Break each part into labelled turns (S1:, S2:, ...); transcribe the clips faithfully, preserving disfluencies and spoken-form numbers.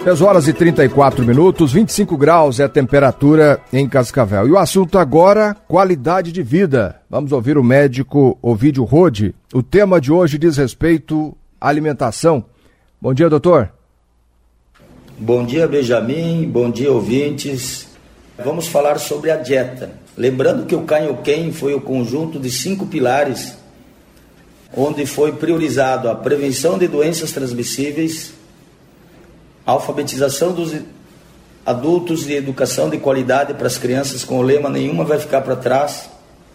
S1: dez horas e trinta e quatro minutos, vinte e cinco graus é a temperatura em Cascavel. E o assunto agora, qualidade de vida. Vamos ouvir o médico Ovidio Rode. O tema de hoje diz respeito à alimentação. Bom dia, doutor.
S2: Bom dia, Benjamin. Bom dia, ouvintes. Vamos falar sobre a dieta. Lembrando que o Kaioken foi o conjunto de cinco pilares onde foi priorizado a prevenção de doenças transmissíveis, a alfabetização dos adultos e educação de qualidade para as crianças com o lema nenhuma vai ficar para trás,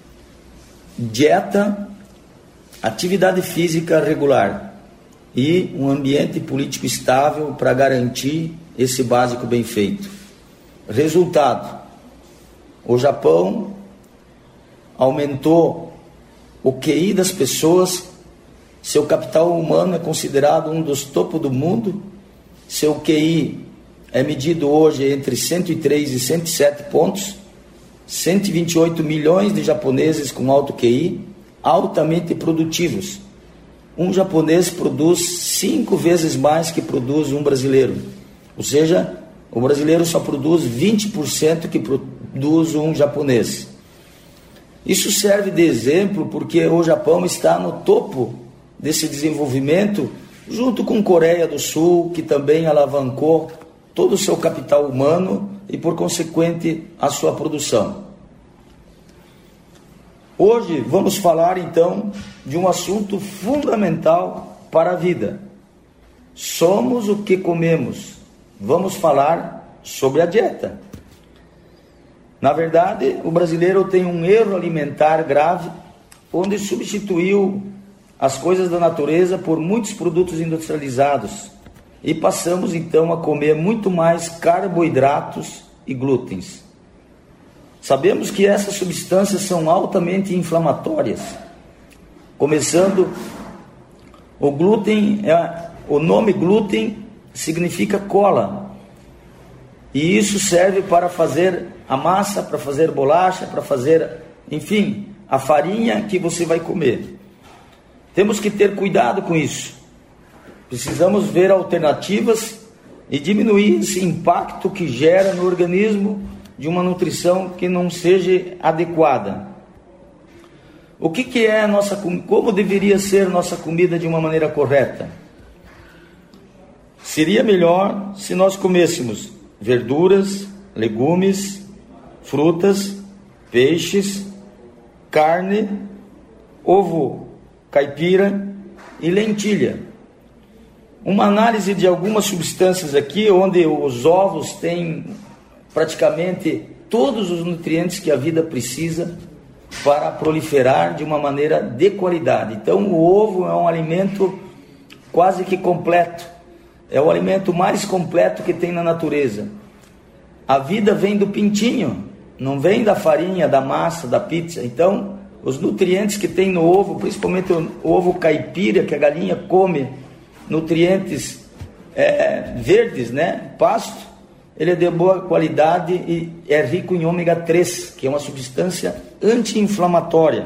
S2: dieta, atividade física regular e um ambiente político estável para garantir esse básico bem feito. Resultado, o Japão aumentou o Q I das pessoas, seu capital humano é considerado um dos topos do mundo, seu Q I é medido hoje entre cento e três e cento e sete pontos, cento e vinte e oito milhões de japoneses com alto Q I, altamente produtivos. Um japonês produz cinco vezes mais que produz um brasileiro, ou seja, o brasileiro só produz vinte por cento que produz um japonês. Isso serve de exemplo porque o Japão está no topo desse desenvolvimento, junto com Coreia do Sul, que também alavancou todo o seu capital humano e, por consequente, a sua produção. Hoje vamos falar, então, de um assunto fundamental para a vida. Somos o que comemos. Vamos falar sobre a dieta. Na verdade, o brasileiro tem um erro alimentar grave, onde substituiu as coisas da natureza por muitos produtos industrializados e passamos então a comer muito mais carboidratos e glútens. Sabemos que essas substâncias são altamente inflamatórias. Começando, o glúten, é, o nome glúten significa cola e isso serve para fazer a massa, para fazer bolacha, para fazer, enfim, a farinha que você vai comer. Temos que ter cuidado com isso. Precisamos ver alternativas e diminuir esse impacto que gera no organismo de uma nutrição que não seja adequada. O que, que é a nossa, como deveria ser nossa comida de uma maneira correta? Seria melhor se nós comêssemos verduras, legumes, frutas, peixes, carne, ovo caipira e lentilha. Uma análise de algumas substâncias aqui, onde os ovos têm praticamente todos os nutrientes que a vida precisa para proliferar de uma maneira de qualidade. Então o ovo é um alimento quase que completo, é o alimento mais completo que tem na natureza. A vida vem do pintinho, não vem da farinha, da massa, da pizza. Então os nutrientes que tem no ovo, principalmente o ovo caipira, que a galinha come, nutrientes é, verdes, né? Pasto, ele é de boa qualidade e é rico em ômega três, que é uma substância anti-inflamatória.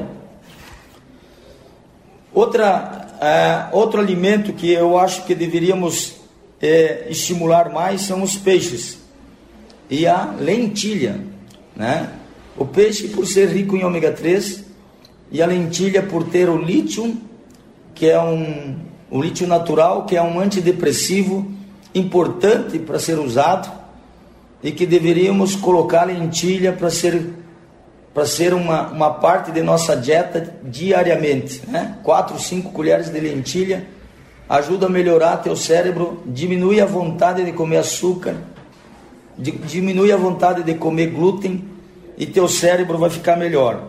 S2: Outra, é, outro alimento que eu acho que deveríamos é, estimular mais são os peixes e a lentilha, né? O peixe, por ser rico em ômega três, e a lentilha por ter o lítio, que é um, o lítio natural, que é um antidepressivo importante para ser usado, e que deveríamos colocar a lentilha para ser, para ser uma, uma parte de nossa dieta diariamente, né? quatro, cinco colheres de lentilha ajuda a melhorar teu cérebro, diminui a vontade de comer açúcar, di, diminui a vontade de comer glúten, e teu cérebro vai ficar melhor.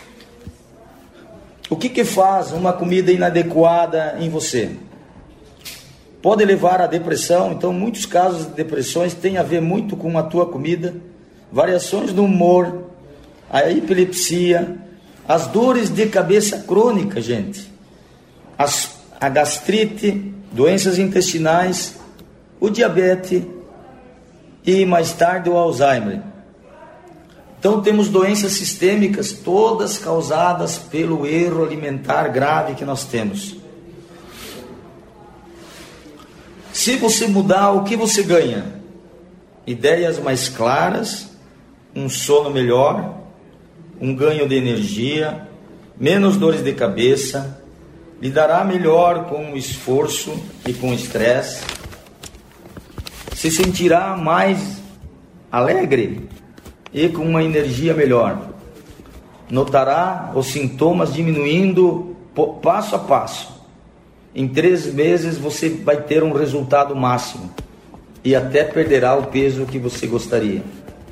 S2: O que que faz uma comida inadequada em você? Pode levar à depressão. Então muitos casos de depressões têm a ver muito com a tua comida, variações no humor, a epilepsia, as dores de cabeça crônica, gente, as, a gastrite, doenças intestinais, o diabetes e mais tarde o Alzheimer. Então temos doenças sistêmicas, todas causadas pelo erro alimentar grave que nós temos. Se você mudar, o que você ganha? Ideias mais claras, um sono melhor, um ganho de energia, menos dores de cabeça, lidará melhor com o esforço e com o estresse, se sentirá mais alegre e com uma energia melhor. Notará os sintomas diminuindo passo a passo. Em três meses você vai ter um resultado máximo e até perderá o peso que você gostaria.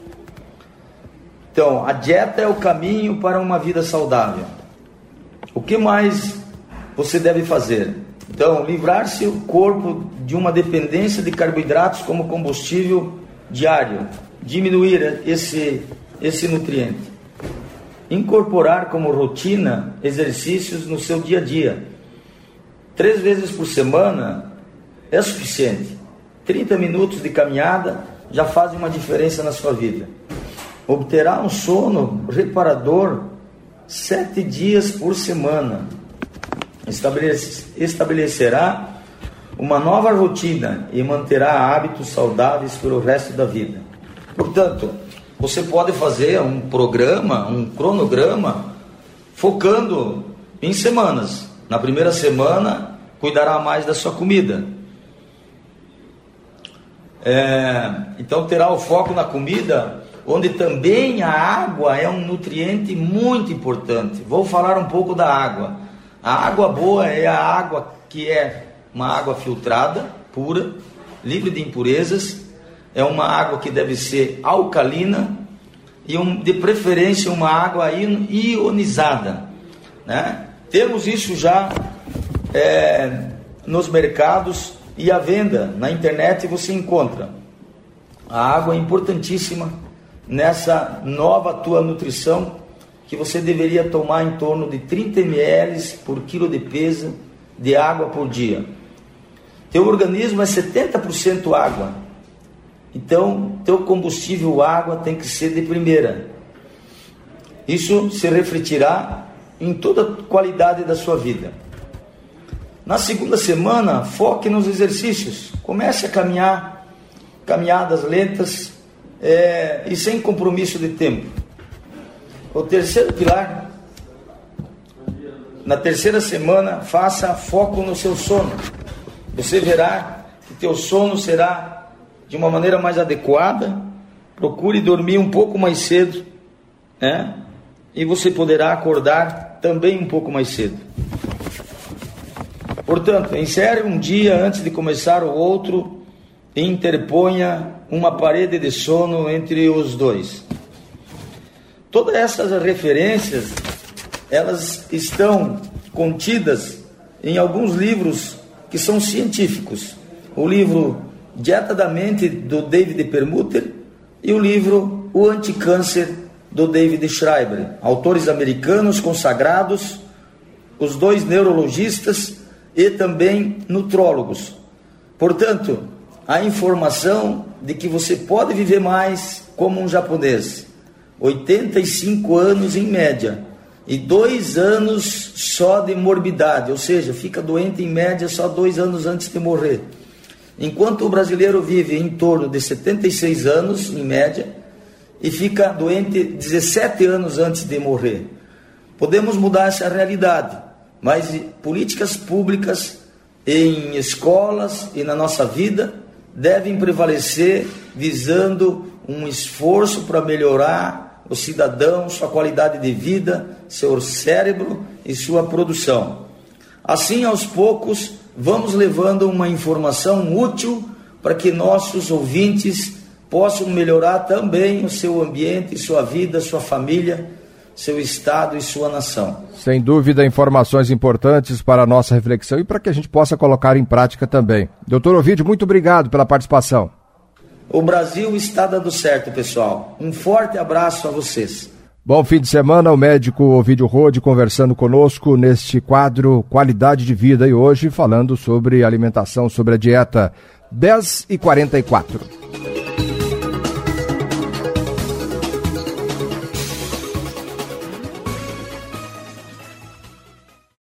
S2: Então, a dieta é o caminho para uma vida saudável. O que mais você deve fazer? Então, livrar-se o corpo de uma dependência de carboidratos como combustível diário, diminuir esse, esse nutriente. Incorporar como rotina exercícios no seu dia a dia. Três vezes por semana é suficiente. trinta minutos de caminhada já fazem uma diferença na sua vida. Obterá um sono reparador sete dias por semana. Estabelece, estabelecerá uma nova rotina e manterá hábitos saudáveis pelo resto da vida. Portanto, você pode fazer um programa, um cronograma, focando em semanas. Na primeira semana, cuidará mais da sua comida. É, então terá o foco na comida, onde também a água é um nutriente muito importante. Vou falar um pouco da água. A água boa é a água que é uma água filtrada, pura, livre de impurezas. É uma água que deve ser alcalina e um, de preferência uma água ionizada, né? Temos isso já é, nos mercados e à venda na internet você encontra. A água é importantíssima nessa nova tua nutrição, que você deveria tomar em torno de trinta mililitros por quilo de peso de água por dia. Teu organismo é setenta por cento água, então teu combustível água tem que ser de primeira. Isso se refletirá em toda a qualidade da sua vida. Na segunda semana, foque nos exercícios. Comece a caminhar, caminhadas lentas é, e sem compromisso de tempo. O terceiro pilar, na terceira semana, faça foco no seu sono. Você verá que teu sono será de uma maneira mais adequada. Procure dormir um pouco mais cedo, né? E você poderá acordar também um pouco mais cedo. Portanto, encerre um dia antes de começar o outro e interponha uma parede de sono entre os dois. Todas essas referências, elas estão contidas em alguns livros que são científicos. O livro Dieta da Mente, do David Perlmutter, e o livro O Anticâncer, do David Schreiber, autores americanos consagrados, os dois neurologistas e também nutrólogos. Portanto, a informação de que você pode viver mais como um japonês, oitenta e cinco anos em média, e dois anos só de morbidade, ou seja, fica doente em média só dois anos antes de morrer. Enquanto o brasileiro vive em torno de setenta e seis anos, em média, e fica doente dezessete anos antes de morrer. Podemos mudar essa realidade, mas políticas públicas em escolas e na nossa vida devem prevalecer, visando um esforço para melhorar o cidadão, sua qualidade de vida, seu cérebro e sua produção. Assim, aos poucos, vamos levando uma informação útil para que nossos ouvintes possam melhorar também o seu ambiente, sua vida, sua família, seu estado e sua nação.
S1: Sem dúvida, informações importantes para a nossa reflexão e para que a gente possa colocar em prática também. doutor Ovídio, muito obrigado pela participação.
S2: O Brasil está dando certo, pessoal. Um forte abraço a vocês.
S1: Bom fim de semana, o médico Ovídio Rode conversando conosco neste quadro Qualidade de Vida e hoje falando sobre alimentação, sobre a dieta. dez e quarenta e quatro.